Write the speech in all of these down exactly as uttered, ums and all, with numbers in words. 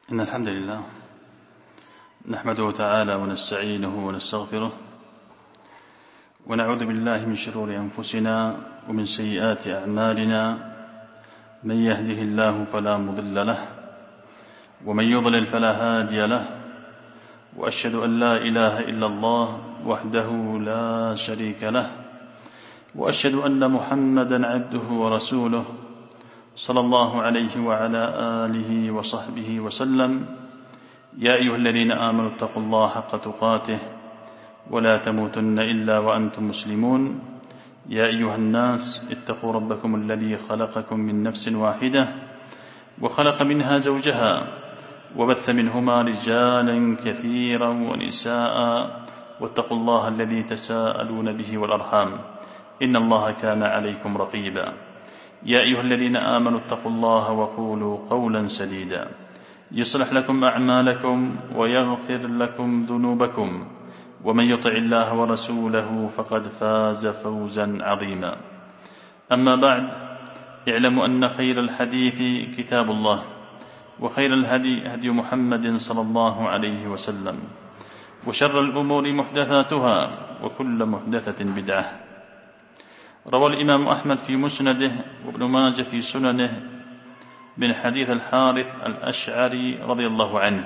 إن الحمد لله نحمده تعالى ونستعينه ونستغفره ونعوذ بالله من شرور أنفسنا ومن سيئات أعمالنا. من يهده الله فلا مضل له ومن يضلل فلا هادي له، وأشهد أن لا إله إلا الله وحده لا شريك له، وأشهد أن محمدا عبده ورسوله صلى الله عليه وعلى آله وصحبه وسلم. يا أيها الذين آمنوا اتقوا الله حق تقاته ولا تموتن إلا وأنتم مسلمون. يا أيها الناس اتقوا ربكم الذي خلقكم من نفس واحدة وخلق منها زوجها وبث منهما رجالا كثيرا ونساء، واتقوا الله الذي تساءلون به والأرحام إن الله كان عليكم رقيبا. يا أيها الذين آمنوا اتقوا الله وقولوا قولا سديدا يصلح لكم أعمالكم ويغفر لكم ذنوبكم، ومن يطع الله ورسوله فقد فاز فوزا عظيما. أما بعد، اعلموا أن خير الحديث كتاب الله، وخير الهدي هدي محمد صلى الله عليه وسلم، وشر الأمور محدثاتها وكل محدثة بدعة. روى الإمام أحمد في مسنده وابن ماجه في سننه من حديث الحارث الأشعري رضي الله عنه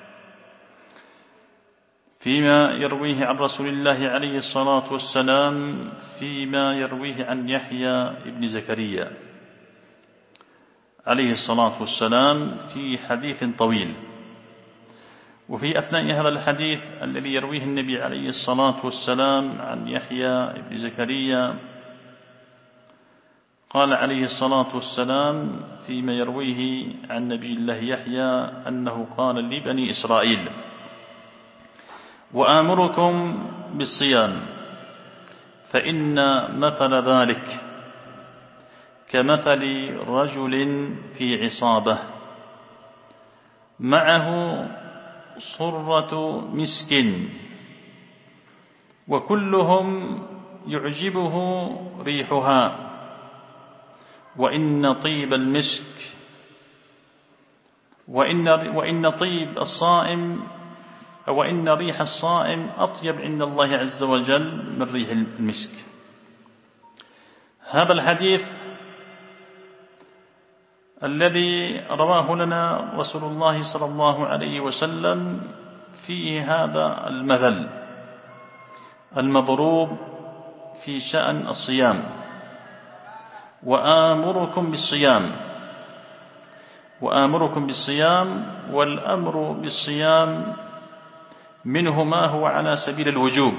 فيما يرويه عن رسول الله عليه الصلاة والسلام فيما يرويه عن يحيى بن زكريا عليه الصلاة والسلام في حديث طويل. وفي أثناء هذا الحديث الذي يرويه النبي عليه الصلاة والسلام عن يحيى بن زكريا قال عليه الصلاة والسلام فيما يرويه عن نبي الله يحيى أنه قال لبني إسرائيل: وآمركم بالصيام فإن مثل ذلك كمثل رجل في عصابة معه صرة مسك، وكلهم يعجبه ريحها، وإن طيب المسك وإن وإن طيب الصائم وإن ريح الصائم أطيب عند الله عز وجل من ريح المسك. هذا الحديث الذي رواه لنا رسول الله صلى الله عليه وسلم فيه هذا المثل المضروب في شأن الصيام: وآمركم بالصيام. وآمركم بالصيام، والأمر بالصيام منه ما هو على سبيل الوجوب،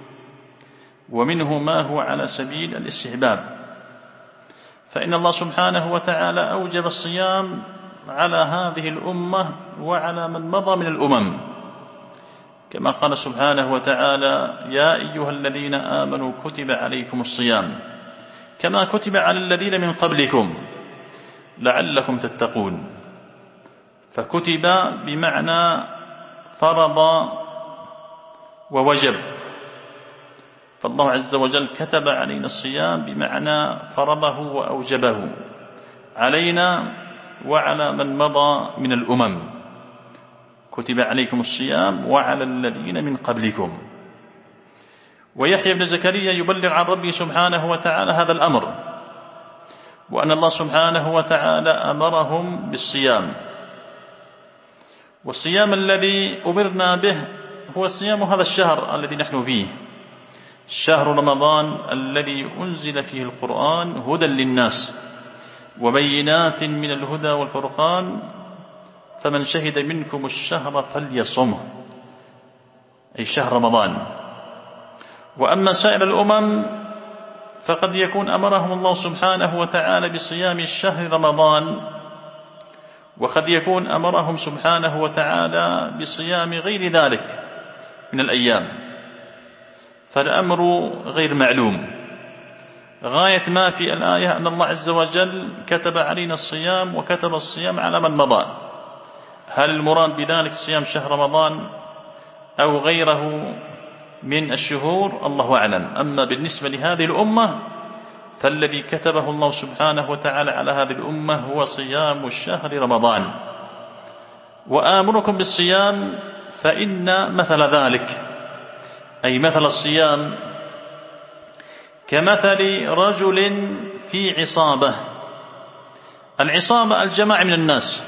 ومنه ما هو على سبيل الاستحباب. فإن الله سبحانه وتعالى أوجب الصيام على هذه الأمة وعلى من مضى من الأمم، كما قال سبحانه وتعالى: يا أيها الذين آمنوا كتب عليكم الصيام كما كتب على الذين من قبلكم لعلكم تتقون. فكتب بمعنى فرض ووجب، فالله عز وجل كتب علينا الصيام بمعنى فرضه وأوجبه علينا وعلى من مضى من الأمم. كتب عليكم الصيام وعلى الذين من قبلكم. ويحيى بن زكريا يبلغ عن ربه سبحانه وتعالى هذا الأمر، وأن الله سبحانه وتعالى أمرهم بالصيام. والصيام الذي أمرنا به هو صيام هذا الشهر الذي نحن فيه، شهر رمضان الذي أنزل فيه القرآن هدى للناس وبينات من الهدى والفرقان، فمن شهد منكم الشهر فليصمه، أي شهر رمضان. وأما سائر الأمم فقد يكون أمرهم الله سبحانه وتعالى بصيام الشهر رمضان، وقد يكون أمرهم سبحانه وتعالى بصيام غير ذلك من الأيام، فالأمر غير معلوم. غاية ما في الآية أن الله عز وجل كتب علينا الصيام وكتب الصيام على من مضى. هل المراد بذلك صيام شهر رمضان أو غيره من الشهور؟ الله أعلم. أما بالنسبة لهذه الأمة فالذي كتبه الله سبحانه وتعالى على هذه الأمة هو صيام الشهر رمضان. وآمركم بالصيام فإن مثل ذلك، أي مثل الصيام كمثل رجل في عصابة. العصابة الجماعة من الناس.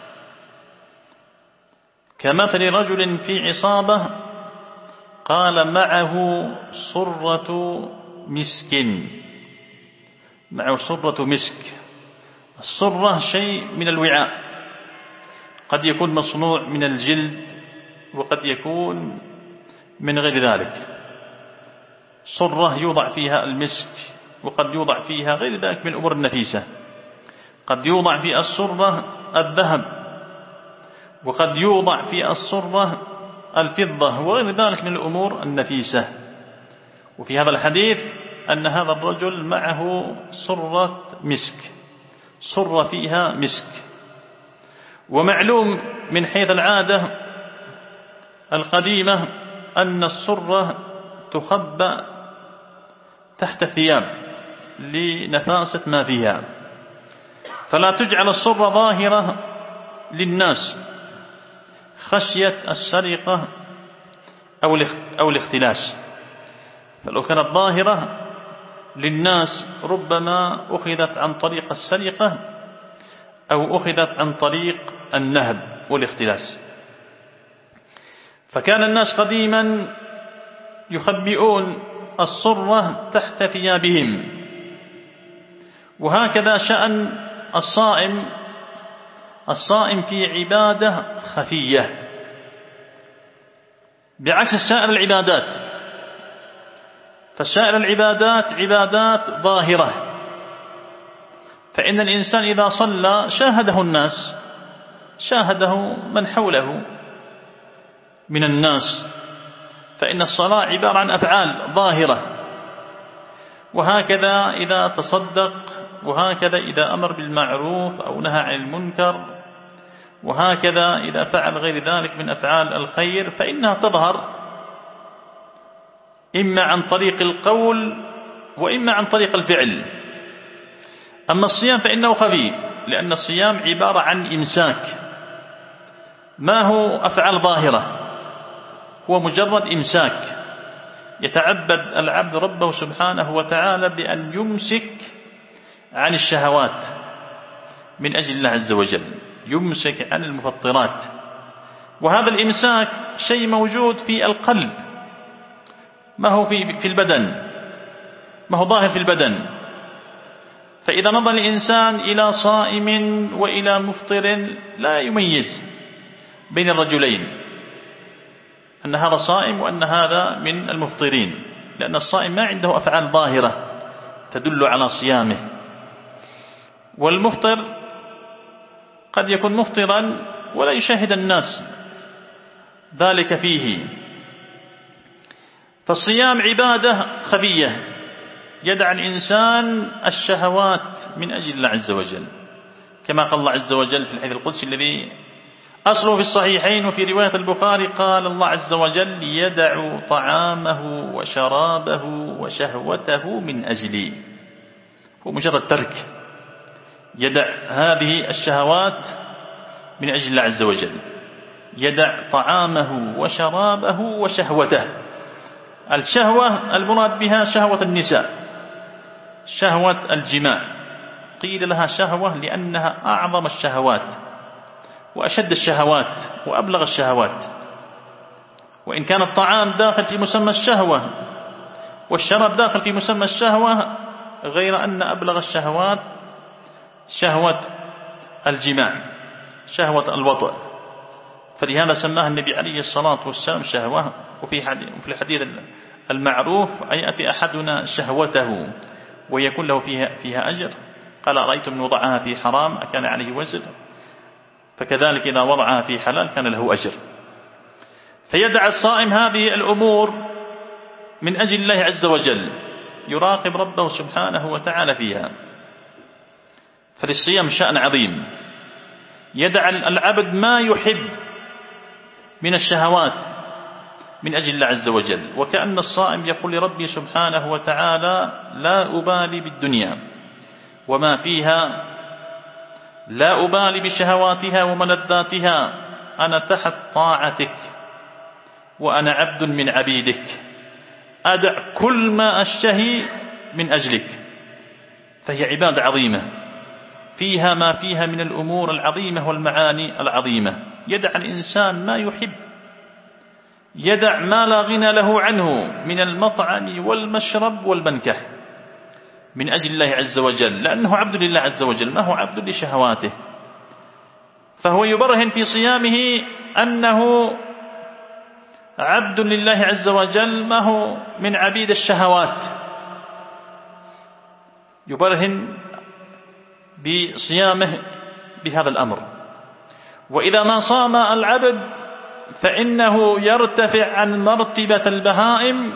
كمثل رجل في عصابة قال معه صرة مسك، معه صرة مسك. الصرة شيء من الوعاء، قد يكون مصنوع من الجلد وقد يكون من غير ذلك. صرة يوضع فيها المسك، وقد يوضع فيها غير ذلك من الأمور النفيسة. قد يوضع في الصرة الذهب، وقد يوضع في الصرة الفضة وغير ذلك من الأمور النفيسة. وفي هذا الحديث أن هذا الرجل معه صرة مسك، صرة فيها مسك. ومعلوم من حيث العادة القديمة أن الصرة تخبى تحت الثياب لنفاسة ما فيها، فلا تجعل الصرة ظاهرة للناس خشية السرقة أو الاختلاس. فلو كانت ظاهرة للناس ربما أخذت عن طريق السرقة أو أخذت عن طريق النهب والاختلاس. فكان الناس قديما يخبئون الصرة تحت ثيابهم، وهكذا شأن الصائم. الصائم في عبادة خفية بعكس سائر العبادات، فسائر العبادات عبادات ظاهرة، فإن الإنسان إذا صلى شاهده الناس، شاهده من حوله من الناس، فإن الصلاة عبارة عن أفعال ظاهرة. وهكذا إذا تصدق، وهكذا إذا أمر بالمعروف أو نهى عن المنكر، وهكذا إذا فعل غير ذلك من أفعال الخير، فإنها تظهر إما عن طريق القول وإما عن طريق الفعل. أما الصيام فإنه خفي، لأن الصيام عبارة عن إمساك، ما هو أفعال ظاهرة، هو مجرد إمساك. يتعبد العبد ربه سبحانه وتعالى بأن يمسك عن الشهوات من أجل الله عز وجل، يمسك عن المفطرات. وهذا الإمساك شيء موجود في القلب، ما هو في البدن، ما هو ظاهر في البدن. فإذا نظر الإنسان إلى صائم وإلى مفطر لا يميز بين الرجلين، أن هذا صائم وأن هذا من المفطرين، لأن الصائم ما عنده أفعال ظاهرة تدل على صيامه، والمفطر قد يكون مفطرا ولا يشاهد الناس ذلك فيه. فالصيام عبادة خفية يدع الإنسان الشهوات من أجل الله عز وجل، كما قال الله عز وجل في الحديث القدسي الذي أصله في الصحيحين وفي رواية البخاري، قال الله عز وجل: يدع طعامه وشرابه وشهوته من أجلي. هو مجرد ترك، يدع هذه الشهوات من أجل الله عز وجل، يدع طعامه وشرابه وشهوته. الشهوة المراد بها شهوة النساء، شهوة الجماع. قيل لها شهوة لأنها أعظم الشهوات وأشد الشهوات وأبلغ الشهوات. وإن كان الطعام داخل في مسمى الشهوة والشراب داخل في مسمى الشهوة، غير أن أبلغ الشهوات شهوة الجماع، شهوة الوطء. فلهذا سماها النبي عليه الصلاة والسلام شهوة. وفي الحديث المعروف: أيأتي أحدنا شهوته ويكون له فيها, فيها أجر؟ قال: أرأيتم من وضعها في حرام أكان عليه وزر؟ فكذلك إذا وضعها في حلال كان له أجر. فيدع الصائم هذه الأمور من أجل الله عز وجل، يراقب ربه سبحانه وتعالى فيها. فللصيام شأن عظيم، يدع العبد ما يحب من الشهوات من أجل الله عز وجل. وكأن الصائم يقول لربي سبحانه وتعالى: لا أبالي بالدنيا وما فيها، لا أبالي بشهواتها وملذاتها، أنا تحت طاعتك وأنا عبد من عبيدك، أدع كل ما أشتهي من أجلك. فهي عبادة عظيمة فيها ما فيها من الأمور العظيمة والمعاني العظيمة. يدع الإنسان ما يحب، يدع ما لا غنى له عنه من المطعم والمشرب والمنكح من أجل الله عز وجل، لأنه عبد لله عز وجل، ما هو عبد لشهواته. فهو يبرهن في صيامه أنه عبد لله عز وجل، ما هو من عبيد الشهوات. يبرهن بصيامه بهذا الأمر. وإذا ما صام العبد فإنه يرتفع عن مرتبة البهائم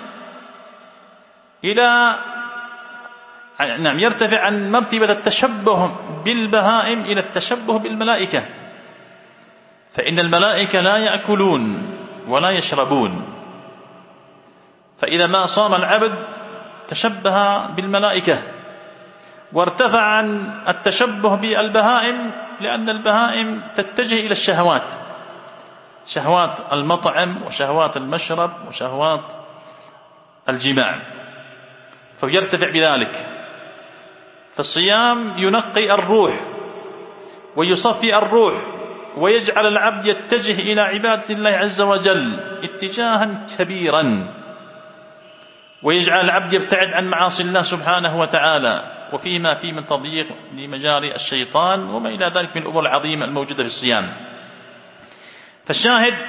إلى نعم يرتفع عن مرتبة التشبه بالبهائم إلى التشبه بالملائكة، فإن الملائكة لا يأكلون ولا يشربون. فإذا ما صام العبد تشبه بالملائكة وارتفع عن التشبه بالبهائم، لأن البهائم تتجه إلى الشهوات، شهوات المطعم وشهوات المشرب وشهوات الجماع، فيرتفع بذلك. فالصيام ينقي الروح ويصفي الروح ويجعل العبد يتجه إلى عبادة الله عز وجل اتجاها كبيرا، ويجعل العبد يبتعد عن معاصي الله سبحانه وتعالى، وفيه ما فيه من تضييق لمجاري الشيطان وما إلى ذلك من الأمور العظيمة الموجودة في الصيام. فالشاهد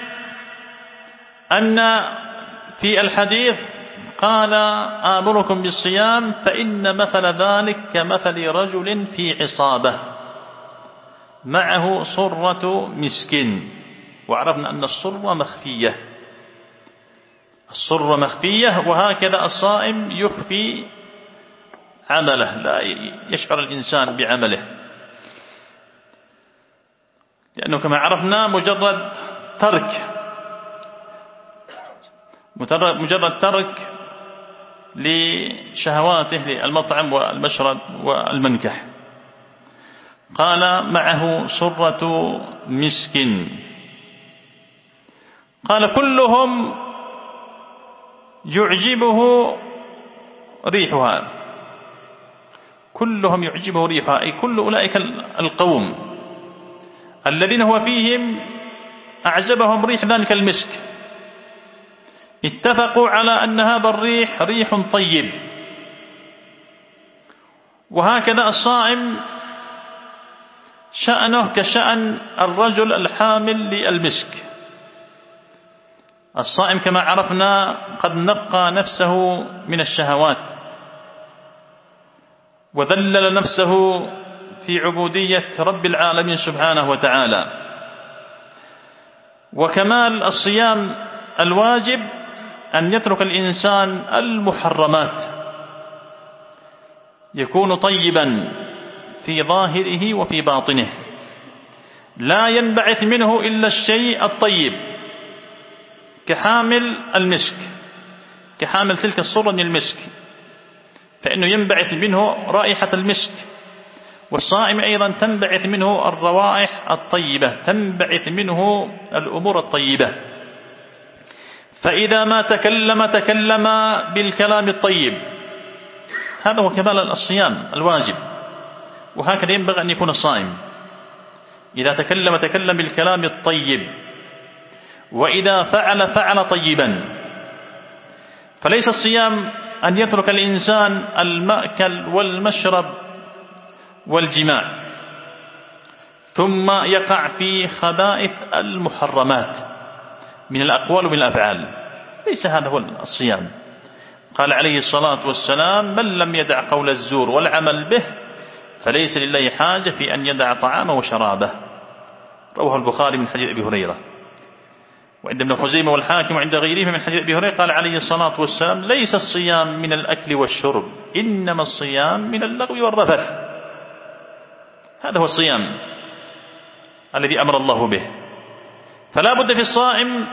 أن في الحديث قال آمركم بالصيام فإن مثل ذلك كمثل رجل في عصابة معه صرة مسك. وعرفنا أن الصرة مخفية، الصرة مخفية، وهكذا الصائم يخفي عمله، لا يشعر الإنسان بعمله، لأنه كما عرفنا مجرد ترك مجرد ترك لشهواته للمطعم والمشرب والمنكح. قال معه صرة مسك. قال كلهم يعجبه ريحها، كلهم يعجبه ريحها، أي كل أولئك القوم الذين هو فيهم أعجبهم ريح ذلك المسك، اتفقوا على أن هذا الريح ريح طيب. وهكذا الصائم شأنه كشأن الرجل الحامل للمسك. الصائم كما عرفنا قد نقى نفسه من الشهوات وذلل نفسه في عبودية رب العالمين سبحانه وتعالى. وكمال الصيام الواجب أن يترك الإنسان المحرمات، يكون طيبا في ظاهره وفي باطنه، لا ينبعث منه إلا الشيء الطيب، كحامل المسك، كحامل تلك الصرة من المسك، فإنه ينبعث منه رائحة المسك. والصائم أيضا تنبعث منه الروائح الطيبة، تنبعث منه الأمور الطيبة. فإذا ما تكلم تكلم بالكلام الطيب، هذا هو كمال الصيام الواجب، وهكذا ينبغي أن يكون الصائم. إذا تكلم تكلم بالكلام الطيب، وإذا فعل فعل طيبا. فليس الصيام أن يترك الإنسان المأكل والمشرب والجماع ثم يقع في خبائث المحرمات من الأقوال ومن الأفعال، ليس هذا هو الصيام. قال عليه الصلاة والسلام: من لم يدع قول الزور والعمل به فليس لله حاجة في أن يدع طعامه وشرابه. رواه البخاري من حديث أبي هريرة، وعند ابن خزيمة والحاكم وعند غيره من حديث أبي هريرة قال عليه الصلاة والسلام: ليس الصيام من الأكل والشرب، إنما الصيام من اللغو والرفث. هذا هو الصيام الذي أمر الله به. فلا بد في الصائم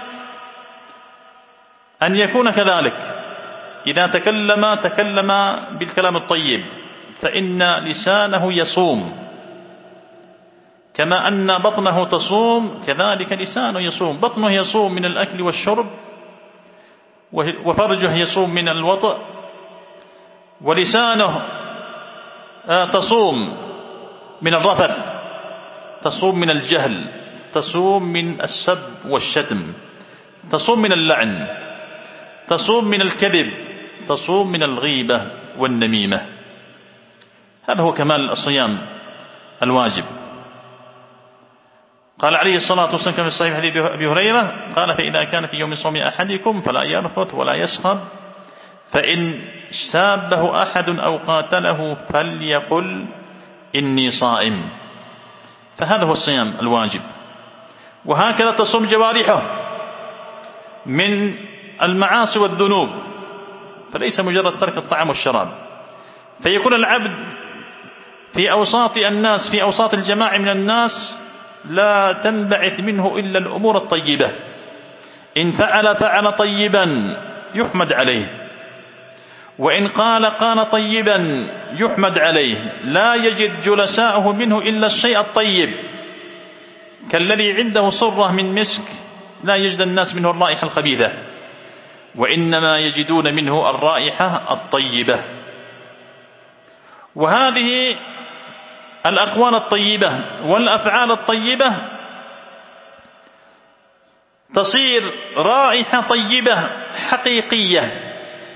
أن يكون كذلك، إذا تكلم تكلم بالكلام الطيب، فإن لسانه يصوم، كما أن بطنه تصوم كذلك لسانه يصوم. بطنه يصوم من الأكل والشرب، وفرجه يصوم من الوطء، ولسانه تصوم من الرفث، تصوم من الجهل، تصوم من السب والشتم، تصوم من اللعن، تصوم من الكذب، تصوم من الغيبة والنميمة. هذا هو كمال الصيام الواجب. قال عليه الصلاة والسلام كما في صحيح حديث أبي هريرة قال: فإذا كان في يوم صوم أحدكم فلا يرفث ولا يسخب، فإن سابه أحد أو قاتله فليقل إني صائم. فهذا هو الصيام الواجب. وهكذا تصوم جوارحه من المعاصي والذنوب، فليس مجرد ترك الطعام والشراب. فيكون العبد في أوساط الناس، في أوساط الجماعة من الناس، لا تنبعث منه إلا الأمور الطيبة. إن فعل فعل طيبا يحمد عليه، وإن قال قال طيبا يحمد عليه. لا يجد جلساءه منه إلا الشيء الطيب، كالذي عنده صرة من مسك لا يجد الناس منه الرائحة الخبيثة، وإنما يجدون منه الرائحة الطيبة. وهذه الأقوال الطيبة والأفعال الطيبة تصير رائحة طيبة حقيقية،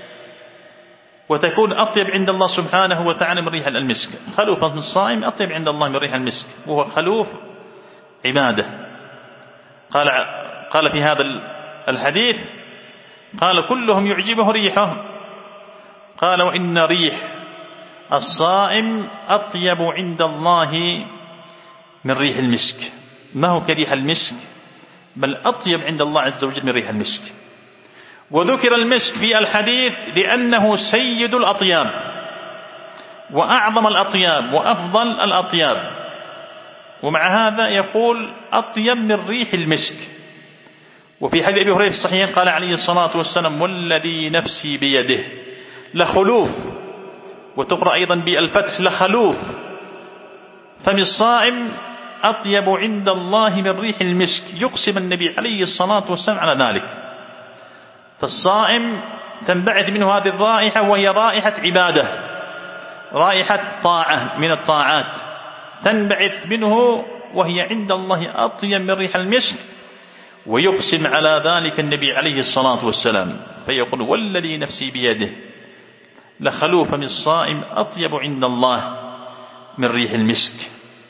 وتكون أطيب عند الله سبحانه وتعالى من ريح المسك. خلوف الصائم أطيب عند الله من ريح المسك، وهو خلوف عبادة. قال قال في هذا الحديث قال: كلهم يعجبه ريحه، قال: وإن ريح الصائم أطيب عند الله من ريح المسك. ما هو كريح المسك، بل أطيب عند الله عز وجل من ريح المسك. وذكر المسك في الحديث لأنه سيد الأطياب وأعظم الأطياب وأفضل الأطياب، ومع هذا يقول أطيب من ريح المسك. وفي حديث أبي هريرة في الصحيحين قال عليه الصلاة والسلام: والذي نفسي بيده لخلوف، وتقرأ أيضا بالفتح لخلوف، فم الصائم أطيب عند الله من ريح المسك. يقسم النبي عليه الصلاة والسلام على ذلك. فالصائم تنبعث منه هذه الرائحة، وهي رائحة عبادة، رائحة طاعة من الطاعات، تنبعث منه وهي عند الله أطيب من ريح المسك. ويقسم على ذلك النبي عليه الصلاة والسلام فيقول: والذي نفسي بيده لخلوف من الصائم أطيب عند الله من ريح المسك.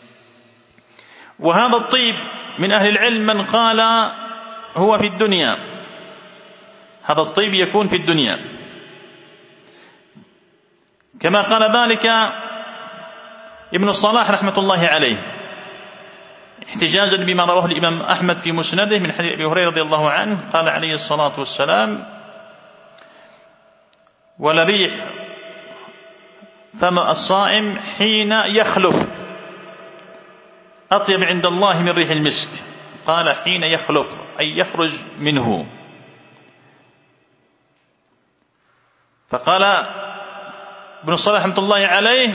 وهذا الطيب من أهل العلم من قال هو في الدنيا، هذا الطيب يكون في الدنيا، كما قال ذلك ابن الصلاح رحمة الله عليه، احتجاجا بما رواه الإمام أحمد في مسنده من حديث أبي هريرة رضي الله عنه قال عليه الصلاة والسلام: ولريح فم الصائم حين يخلف أطيب عند الله من ريح المسك. قال: حين يخلف أي يخرج منه. فقال ابن الصلاح رحمة الله عليه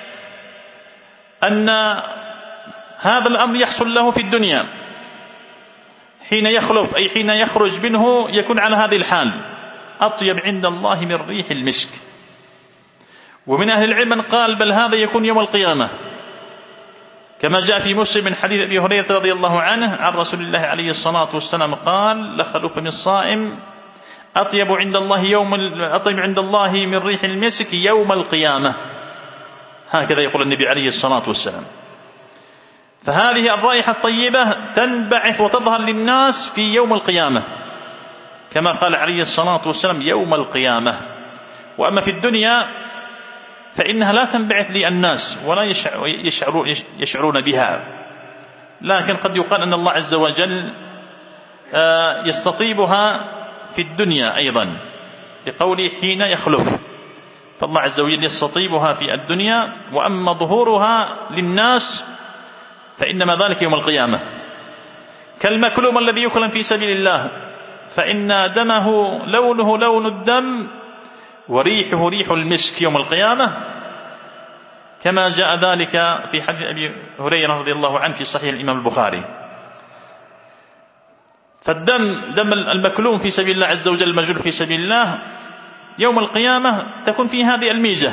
أن هذا الأمر يحصل له في الدنيا، حين يخلف أي حين يخرج منه يكون على هذه الحال، أطيب عند الله من ريح المسك. ومن أهل العلم من قال بل هذا يكون يوم القيامة، كما جاء في مسلم من حديث أبي هريرة رضي الله عنه عن رسول الله عليه الصلاة والسلام قال: لخلوف من الصائم أطيب عند الله يوم أطيب عند الله من ريح المسك يوم القيامة. هكذا يقول النبي عليه الصلاة والسلام. فهذه الرائحة الطيبة تنبعث وتظهر للناس في يوم القيامة، كما قال عليه الصلاة والسلام: يوم القيامة. وأما في الدنيا فإنها لا تنبعث للناس ولا يشعرون بها، لكن قد يقال أن الله عز وجل يستطيبها في الدنيا أيضا، لقوله حين يخلف، فالله عز وجل يستطيبها في الدنيا. وأما ظهورها للناس فإنما ذلك يوم القيامة، كالمكلوم الذي يكلم في سبيل الله، فإن دمه لونه لون الدم وريحه ريح المسك يوم القيامة. كما جاء ذلك في حديث أبي هريرة رضي الله عنه في صحيح الإمام البخاري. فالدم دم المكلوم في سبيل الله عز وجل المجروح في سبيل الله يوم القيامة تكون فيه هذه الميزة،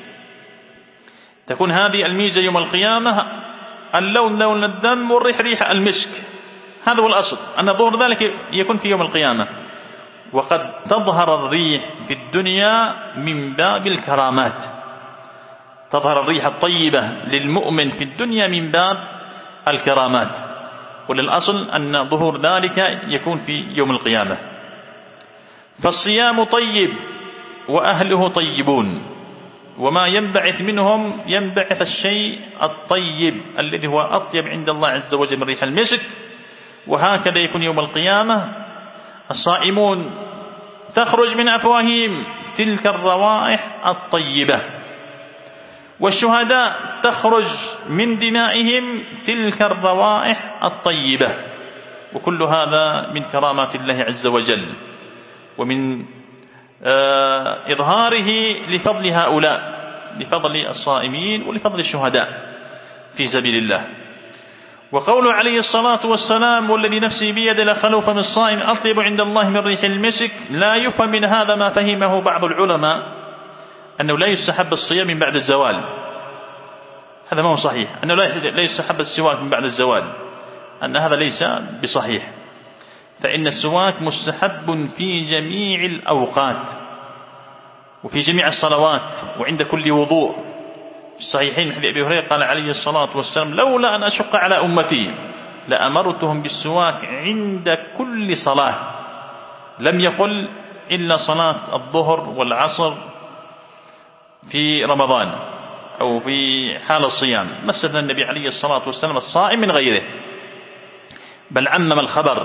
تكون هذه الميزة يوم القيامة، اللون لون الدم والريح ريح المسك. هذا هو الأصل أن ظهور ذلك يكون في يوم القيامة. وقد تظهر الريح في الدنيا من باب الكرامات، تظهر الريح الطيبة للمؤمن في الدنيا من باب الكرامات، وللأصل أن ظهور ذلك يكون في يوم القيامة. فالصيام طيب وأهله طيبون، وما ينبعث منهم ينبعث الشيء الطيب الذي هو أطيب عند الله عز وجل من ريح المسك. وهكذا يكون يوم القيامة، الصائمون تخرج من أفواههم تلك الروائح الطيبة، والشهداء تخرج من دمائهم تلك الروائح الطيبة. وكل هذا من كرامات الله عز وجل ومن إظهاره لفضل هؤلاء، لفضل الصائمين ولفضل الشهداء في سبيل الله. وقوله عليه الصلاة والسلام والذي نفسي بيده لخلوف من الصائم أطيب عند الله من ريح المسك، لا يفهم من هذا ما فهمه بعض العلماء أنه لا يستحب الصيام من بعد الزوال. هذا ما هو صحيح، أنه لا يستحب السواك من بعد الزوال، أن هذا ليس بصحيح. فإن السواك مستحب في جميع الأوقات وفي جميع الصلوات وعند كل وضوء. في الصحيحين من حديث أبي هريرة قال عليه الصلاة والسلام لولا أن أشق على أمتي لأمرتهم بالسواك عند كل صلاة. لم يقل إلا صلاة الظهر والعصر في رمضان أو في حال الصيام، ما استثنى النبي عليه الصلاة والسلام الصائم من غيره، بل عمم الخبر.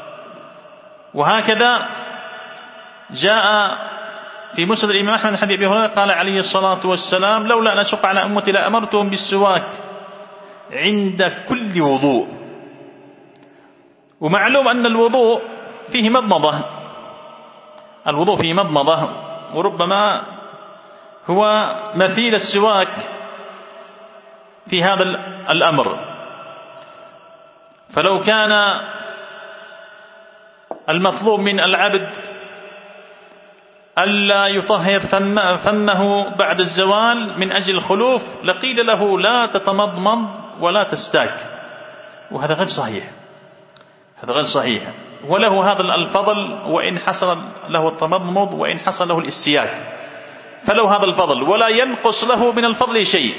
وهكذا جاء في مسند الإمام أحمد حديث أبي هريرة قال عليه الصلاة والسلام لولا أن أشق على أمتي لأمرتهم بالسواك عند كل وضوء. ومعلوم أن الوضوء فيه مضمضة، الوضوء فيه مضمضة، وربما هو مثيل السواك في هذا الأمر. فلو كان المطلوب من العبد ألا يطهر فمه بعد الزوال من أجل الخلوف لقيل له لا تتمضمض ولا تستاك، وهذا غير صحيح، هذا غير صحيح. وله هذا الفضل وإن حصل له التمضمض وإن حصل له الاستياك، فله هذا الفضل ولا ينقص له من الفضل شيء،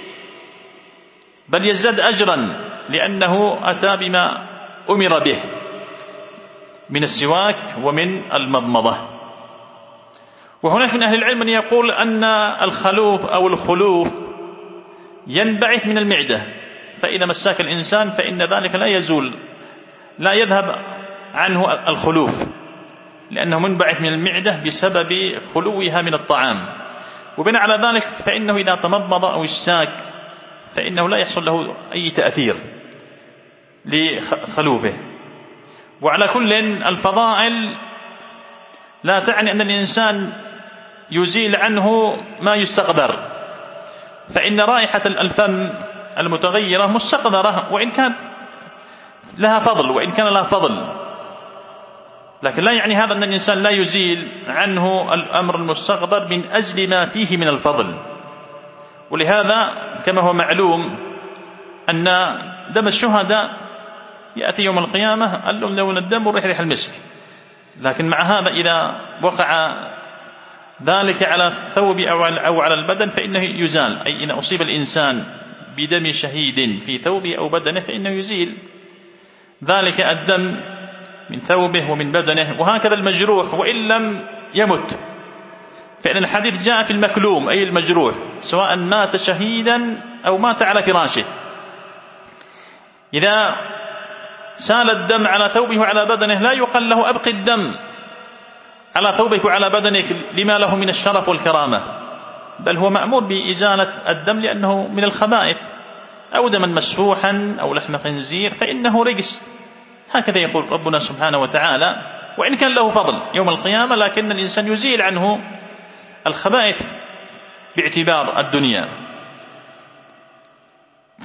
بل يزداد أجرا لأنه أتى بما أمر به من السواك ومن المضمضة. وهناك من أهل العلم من يقول أن الخلوف أو الخلوف ينبعث من المعدة، فإذا مساك الإنسان فإن ذلك لا يزول، لا يذهب عنه الخلوف، لأنه منبعث من المعدة بسبب خلوها من الطعام. وبناء على ذلك فإنه إذا تمضمض أو استاك فإنه لا يحصل له أي تأثير لخلوفه. وعلى كل الفضائل لا تعني أن الإنسان يزيل عنه ما يستقدر، فإن رائحة الفم المتغيرة مستقدرة وإن كان لها فضل وإن كان لها فضل، لكن لا يعني هذا أن الإنسان لا يزيل عنه الأمر المستقدر من أجل ما فيه من الفضل. ولهذا كما هو معلوم أن دم الشهداء يأتي يوم القيامة اللون لون الدم وريح ريح المسك، لكن مع هذا إذا وقع ذلك على الثوب أو على البدن فإنه يزال، أي إن أصيب الإنسان بدم شهيد في ثوبه أو بدنه فإنه يزيل ذلك الدم من ثوبه ومن بدنه. وهكذا المجروح وإن لم يمت، فإن الحديث جاء في المكلوم أي المجروح سواء مات شهيدا أو مات على فراشه، إذا سال الدم على ثوبه وعلى بدنه لا يقال له أبقي الدم على ثوبك وعلى بدنك لما له من الشرف والكرامة، بل هو مأمور بإزالة الدم لأنه من الخبائث، أو دما مسفوحا أو لحم خنزير فإنه رجس. هكذا يقول ربنا سبحانه وتعالى، وإن كان له فضل يوم القيامة لكن الإنسان يزيل عنه الخبائث باعتبار الدنيا.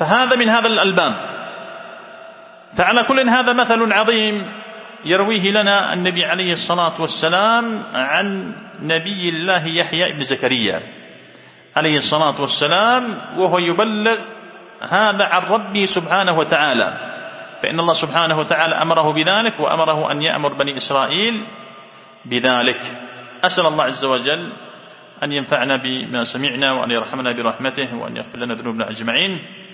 فهذا من هذا الباب. فعلى كل هذا مثل عظيم يرويه لنا النبي عليه الصلاة والسلام عن نبي الله يحيى بن زكريا عليه الصلاة والسلام، وهو يبلغ هذا عن ربه سبحانه وتعالى، فإن الله سبحانه وتعالى أمره بذلك، وأمره أن يأمر بني إسرائيل بذلك. أسأل الله عز وجل أن ينفعنا بما سمعنا، وأن يرحمنا برحمته، وأن يغفر لنا ذنوبنا أجمعين.